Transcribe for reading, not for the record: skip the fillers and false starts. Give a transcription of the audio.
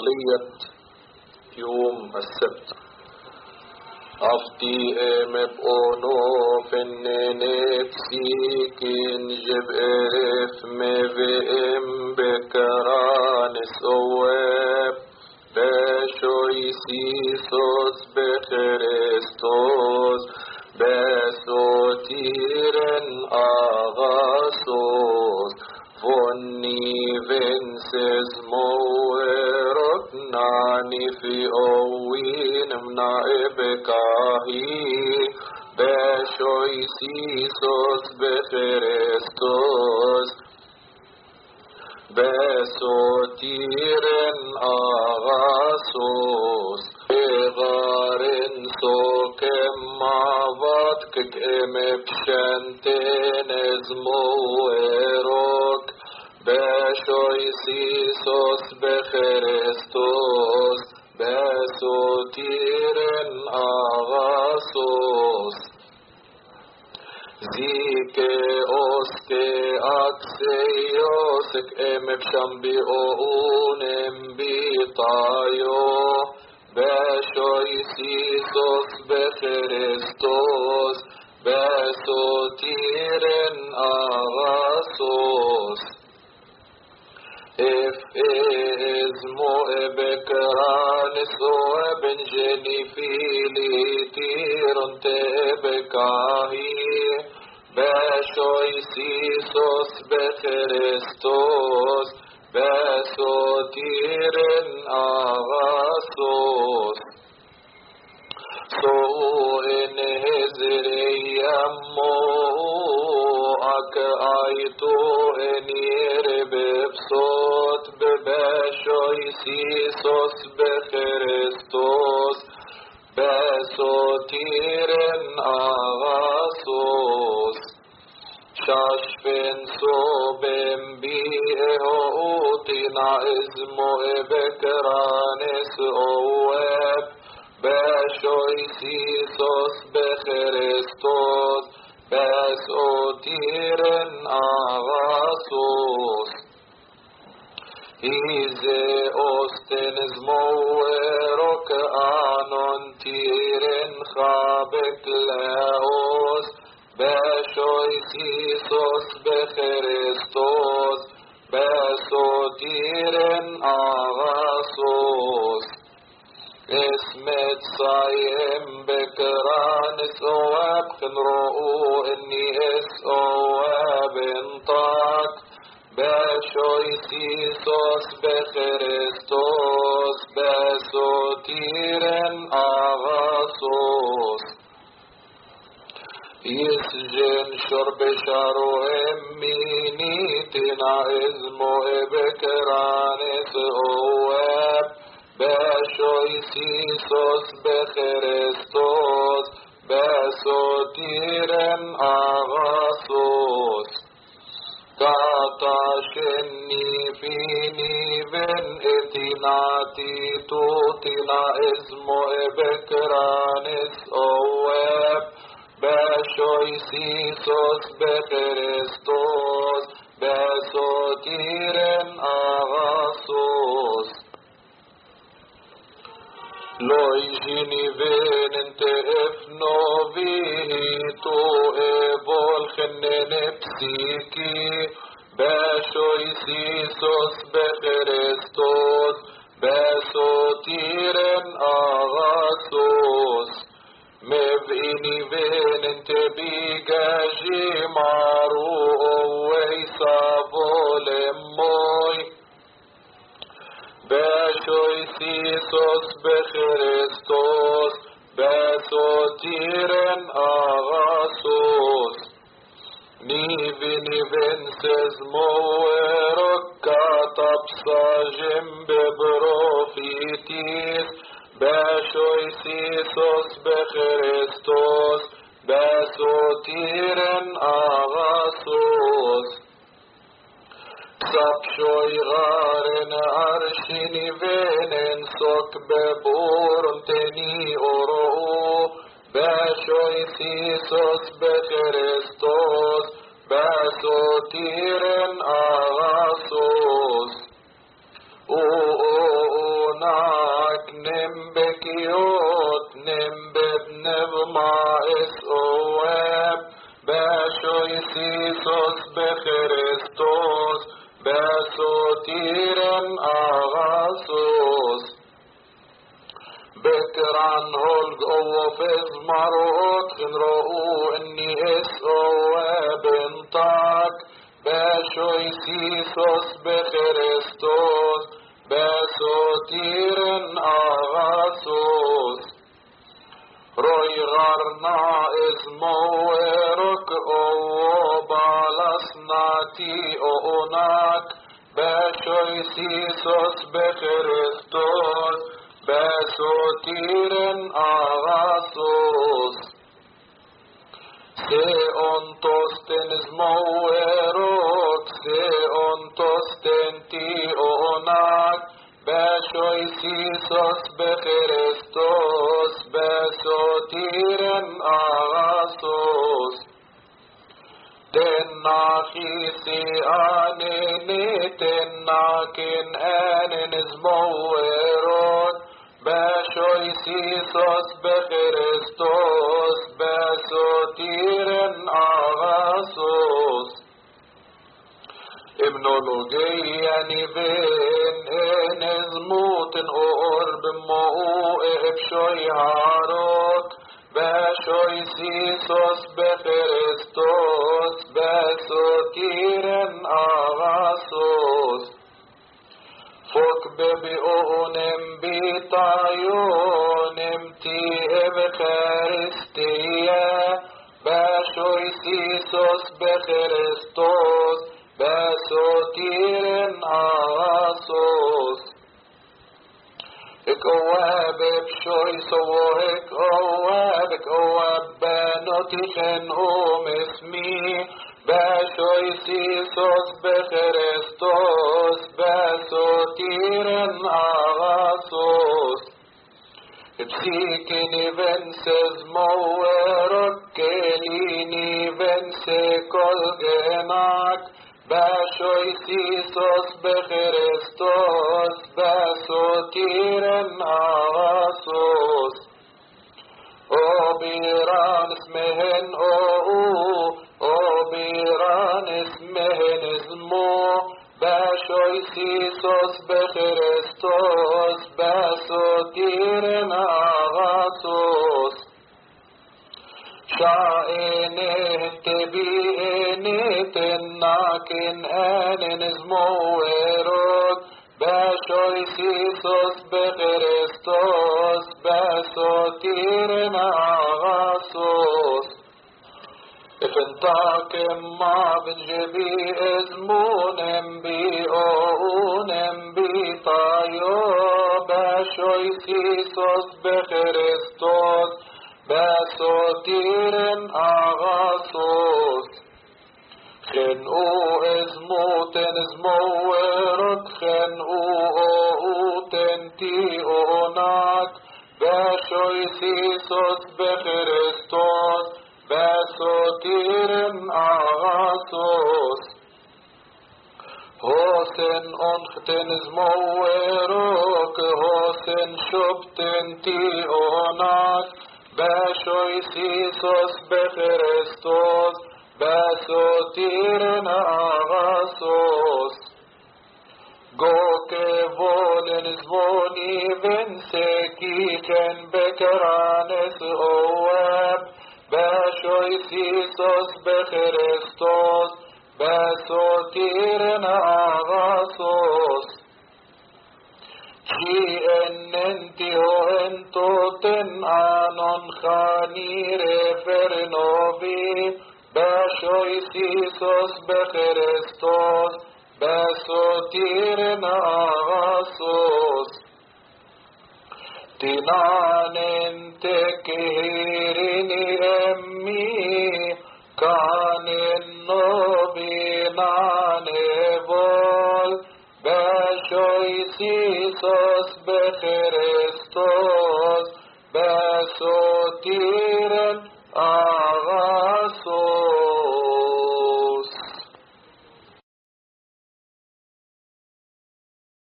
عملية يوم السبت. أفتي مبقونو فننك سيكين جب إف مبئم بكران سواب بشوي سيسوس بخريستوس بسوتيرن آغاسوس فوني فينسز مويرك ناني في أوين منائبكاهي بشوي سيسوس بخريستوس بسوتيرن آغاسوس بغارن سوكم معباتك بشنتين ازمويروك بشوي سيسوس بخريستوس بسوتيرن آغاسوس زيكي اوسكي اكسيوسك بشنبي اونم بيطايو بشوي سيسوس بخريستوس بسوتيرن آغاسوس اف ازمو بكرانس وابن جني فيلي تيرن تبكاهي بشوي سيسوس بخريستوس بسوتيرن آغاسوس سو ان هزري يمو اك ايتو ان يرب بصوت ببشوي سيسوس بخريستوس بسوتيرن آغاسوس شاشفن صوبن بيهوتنا ازمو بكرانس اواب بشوي سيسوس بخريستوس بسوتيرن آغاسوس إيزي أوستن زمويروك آنون تيرن خابك لاوس بشوي سيسوس بخريستوس بسوتيرن آغاسوس اسمت صايم بكران سواب خنرؤو اني اسواب انطاك بشوي سيسوس بخريستوس بسوتيرن آغاسوس يسجن شرب شارو اميني تنا ازمو بكران سواب بشوي سيسوس بخريستوس بسوتيرن آغاسوس كاتا شني فيني بن اتناتي توتنا ازمو بكرانس اواب بشوي سيسوس بخريستوس بسوتيرن آغاسوس لو يجيني بين انت افنو فيه تو ابول خنن بسيكي بشوي سيسوس بخريستوس بسوتيرن آغاسوس مبيني بين انت بيجاجي مارو ويسابو لموي بشوي سيسوس بخريستوس بسوتيرن آغاسوس نيفن سزمويرك كاتب ساجم ببروفيتيس بشوي سيسوس بخريستوس بسوتيرن آغاسوس سبشوي غارن عرشني فينن سوك ببورن تني أورو بشوي سيسوس بخريستوس بسوتيرن آغاسوس bekiyot nem bebnev ma'es oem bashoy sisos becherestos basotirem agasos بكران هولد اوفز مروت انرؤو اني اسو بنطاك باشوي سيسوس بخريستوس باسوتيرن اغاسوس روي غارنا ازمويرك او بالاسناتي اوناك باشوي سيسوس بخريستوس باسوتيرن اغاسوس سيون توستن زمويروك سيون توستن تي اوناك باشوي سيسوس بخريستوس باسوتيرن اغاسوس تناخيسي آنيني تناكن آنين زمويرون باشوي سيسوس بخريستوس باسوتيرن اغاسوس ابنولوجيا نيفين ان زموتن اورب مو ابشوي هاروك باشوي سيسوس بخريستوس باسوتيرن اغاسوس فوق ببيئونم بيطايونم تيه بخارستيا باشوي سيسوس بخريستوس باسوتيرن اغاسوس اكواب بشوي سوهك اواب اكواب بانوتي خنقوم اسمي باشوي سيسوس بخريستوس باسوتيرن اغاسوس بسيكني فنسز مويرك كليني فنسي كل جناك باشوي سيسوس بخريستوس باسوتيرن اغاسوس او بيران اسمهن او بيران اسمهن اسمو باشوي سيسوس بخريستوس باسوتيرن اغاسوس شائنه تبيني تناكن آنن زمويروك باشوي سيسوس بخريستوس باسوتيرن اغاسوس افنتاكم ما بنجبي ازمونم بي اونم بي طايو باشوي سيسوس بخريستوس باسوتيرن اغاسوس خنقو ازموتن زمويرك خنقو تنتي اوناك باشوي سيسوس بخريستوس باسوتيرن اغاسوس هوسن انختن زمويرك هوسن شبتن تي اوناك باشوي سيسوس بخريستوس باسوتيرن اغاسوس جوكي فولن زموني بنسكي كان بكرانس اواب باشوي سيسوس بخريستوس باسوتيرن اغاسوس شي ان انتي هو انتو تن آنون خانير فرنوبي باشوي سيسوس بخريستوس باسوتيرن اغاسوس تنان تكهيرني امي كان النوبي نانبول باشوي سيسوس بخريستوس باسوتيرن